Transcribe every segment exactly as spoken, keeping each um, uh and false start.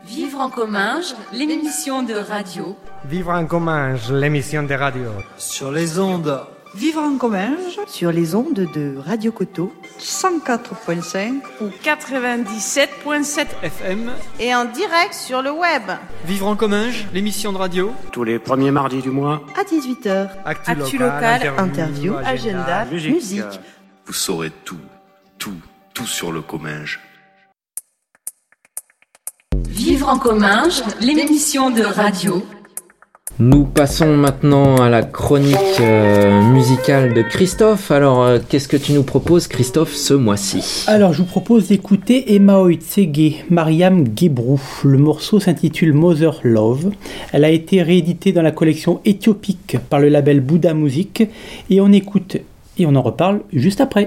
Vivre en Comminges, l'émission de radio. Vivre en Comminges, l'émission de radio. Sur les ondes. Vivre en Comminges, sur les ondes de Radio Coteau, cent quatre virgule cinq ou quatre-vingt-dix-sept virgule sept F M. Et en direct sur le web. Vivre en Comminges, l'émission de radio. Tous les premiers mardis du mois. À dix-huit heures. Actu, Actu local, local, interview, interview agenda, agenda, musique. musique. Vous saurez tout, tout, tout sur le Comminges. Vivre en Comminges, l'émission de radio. Nous passons maintenant à la chronique euh, musicale de Christophe. Alors, euh, qu'est-ce que tu nous proposes, Christophe, ce mois-ci ? Alors, je vous propose d'écouter Emma Oitsege, Mariam Gebrou. Le morceau s'intitule Mother Love. Elle a été rééditée dans la collection éthiopique par le label Bouddha Music. Et on écoute et on en reparle juste après.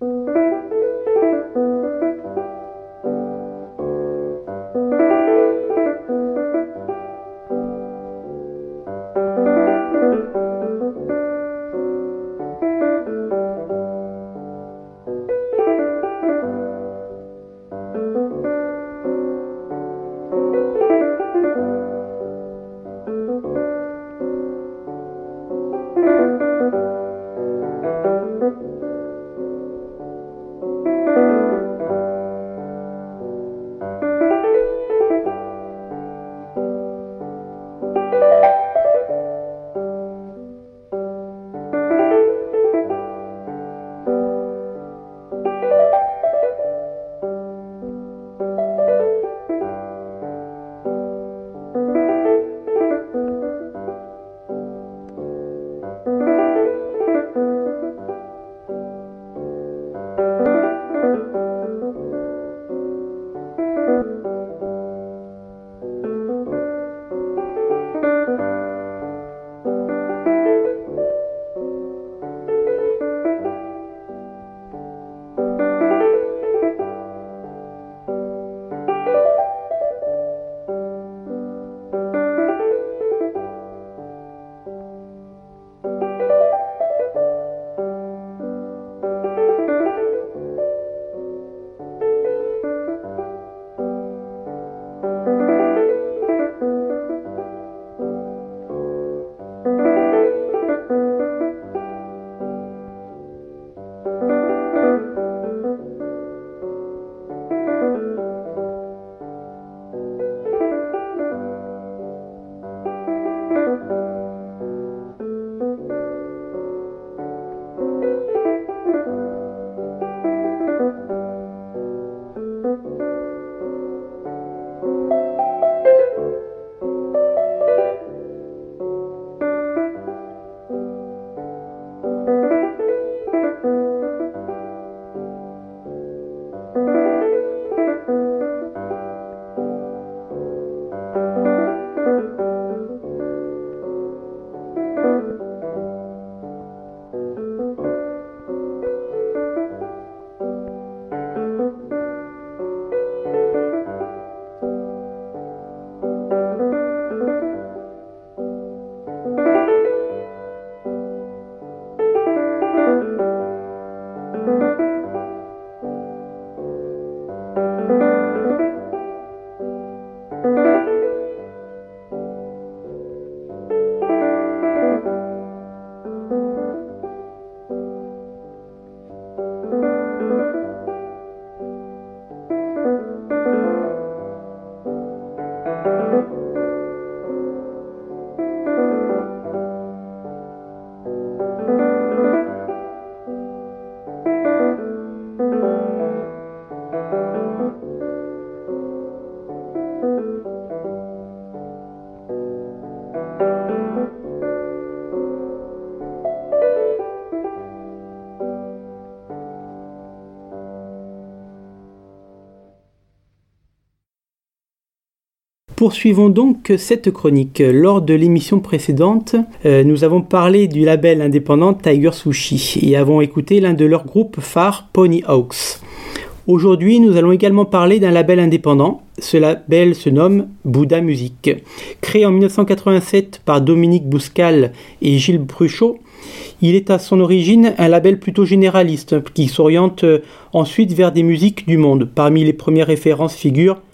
Poursuivons donc cette chronique. Lors de l'émission précédente, euh, nous avons parlé du label indépendant Tiger Sushi et avons écouté l'un de leurs groupes phares, Pony Hawks. Aujourd'hui, nous allons également parler d'un label indépendant. Ce label se nomme Bouddha Music. Créé en dix-neuf cent quatre-vingt-sept par Dominique Bouscal et Gilles Bruchot, il est à son origine un label plutôt généraliste qui s'oriente ensuite vers des musiques du monde. Parmi les premières références figurent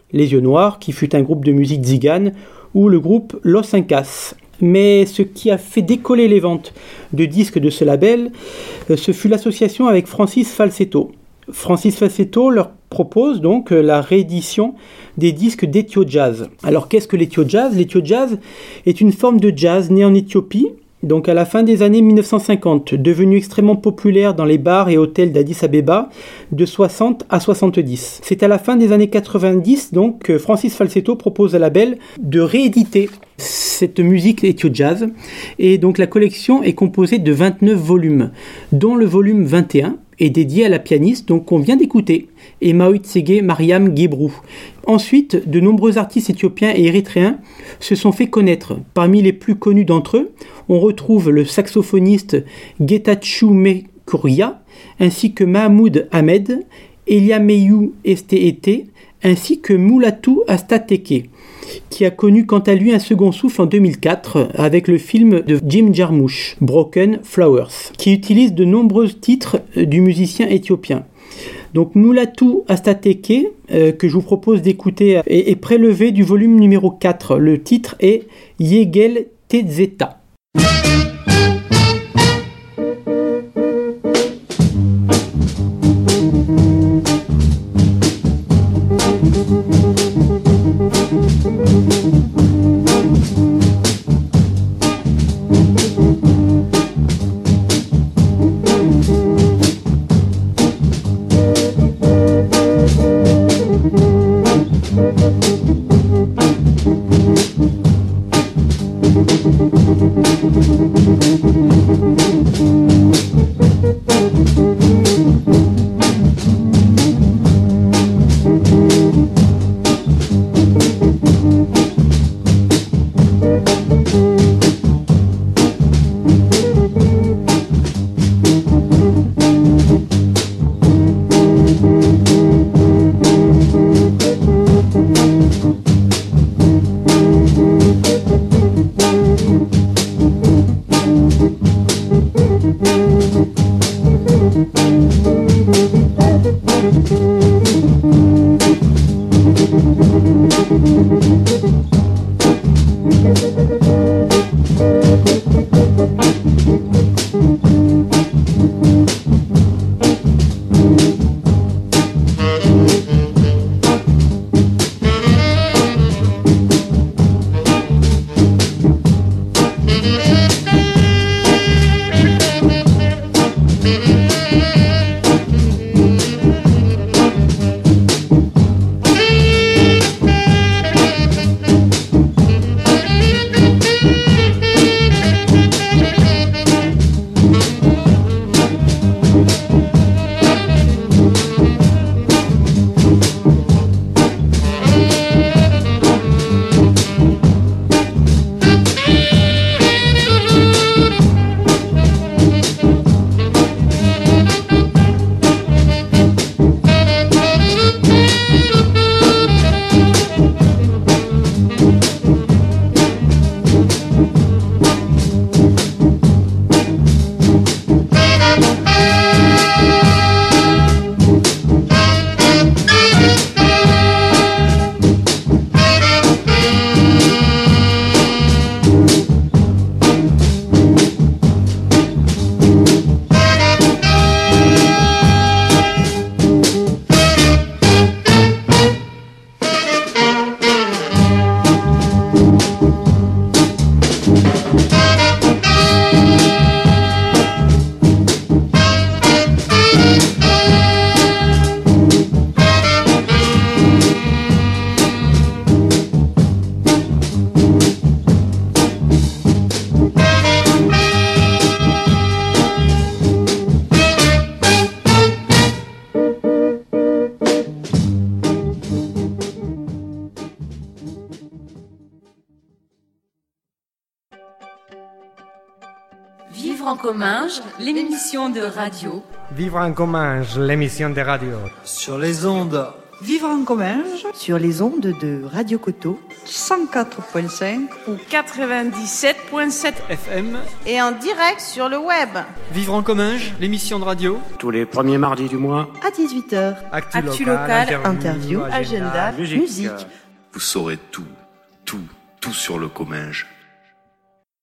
Les Yeux Noirs, qui fut un groupe de musique tzigane, ou le groupe Los Incas. Mais ce qui a fait décoller les ventes de disques de ce label, ce fut l'association avec Francis Falsetto. Francis Falsetto leur propose donc la réédition des disques d'Ethio Jazz. Alors qu'est-ce que l'Ethio Jazz ? L'Ethio Jazz est une forme de jazz née en Éthiopie, donc à la fin des années mille neuf cent cinquante, devenu extrêmement populaire dans les bars et hôtels d'Addis Abeba de soixante à soixante-dix. C'est à la fin des années quatre-vingt-dix donc que Francis Falsetto propose à label de rééditer cette musique Ethio Jazz, et donc la collection est composée de vingt-neuf volumes, dont le volume vingt et un est dédié à la pianiste donc qu'on vient d'écouter, Emaoit Tsege Mariam Gebrou. Ensuite, de nombreux artistes éthiopiens et érythréens se sont fait connaître. Parmi les plus connus d'entre eux, on retrouve le saxophoniste Getachew Mekuria, ainsi que Mahmoud Ahmed, Eliameyu Esteete, ainsi que Mulatu Astateke, qui a connu quant à lui un second souffle en deux mille quatre avec le film de Jim Jarmusch, Broken Flowers, qui utilise de nombreux titres du musicien éthiopien. Donc Mulatu Astateke, euh, que je vous propose d'écouter, est, est prélevé du volume numéro quatre. Le titre est Yegel Tezeta. Vivre en Comminges, l'émission de radio. Vivre en Comminges, l'émission de radio. Sur les ondes Vivre en Comminges sur les ondes de Radio Coteau cent quatre virgule cinq ou quatre-vingt-dix-sept virgule sept F M et en direct sur le web. Vivre en Comminges, l'émission de radio. Tous les premiers mardis du mois. à dix-huit heures. Actu, Actu local, local, interview, agenda, musique. musique. Vous saurez tout, tout, tout sur le Comminges.